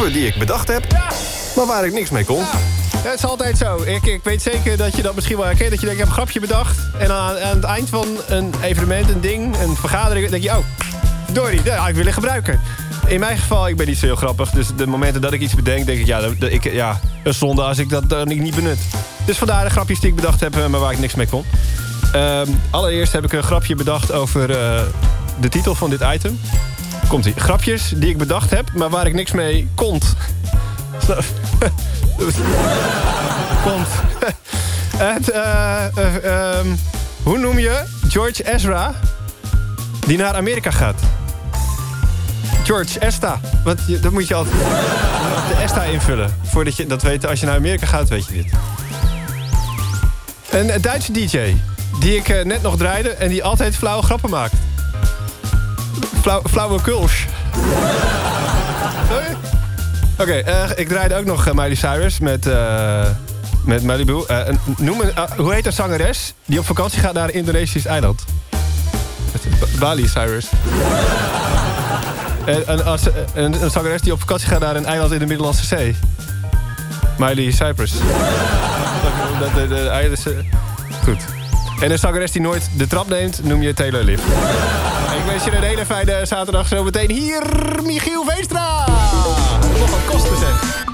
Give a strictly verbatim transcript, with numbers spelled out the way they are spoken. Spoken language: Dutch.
grappen die ik bedacht heb, ja. maar waar ik niks mee kon. Ja. Het is altijd zo. Ik, ik weet zeker dat je dat misschien wel herkent. Dat je denkt, ik heb een grapje bedacht. En aan, aan het eind van een evenement, een ding, een vergadering... denk je, oh, Dory, ja, ik wil het gebruiken. In mijn geval, ik ben niet zo heel grappig. Dus de momenten dat ik iets bedenk, denk ik, ja, dat, ik, ja een zonde als ik dat dan niet benut. Dus vandaar de grapjes die ik bedacht heb, maar waar ik niks mee kon. Um, allereerst heb ik een grapje bedacht over uh, de titel van dit item. Komt-ie. Grapjes die ik bedacht heb, maar waar ik niks mee kon. Komt. Het, uh, uh, um, hoe noem je George Ezra die naar Amerika gaat? George Esta. Want je, dat moet je altijd de Esta invullen. Voordat je dat weet, als je naar Amerika gaat, weet je dit. Een, een Duitse D J die ik uh, net nog draaide en die altijd flauwe grappen maakt. Flauw, flauwe kuls. Sorry? Oké, okay, uh, ik draaide ook nog uh, Miley Cyrus met, uh, met Malibu. Uh, noem een, uh, hoe heet een zangeres die op vakantie gaat naar een Indonesisch eiland? Bali Cyrus. En, en, als, een, een zangeres die op vakantie gaat naar een eiland in de Middellandse Zee. Miley Cyprus. de, de, de, de, goed. En een zangeres die nooit de trap neemt, noem je Taylor Lift. Ik wens je een hele fijne zaterdag. Zo meteen hier Michiel Veenstra. Nog wat kosten zeg.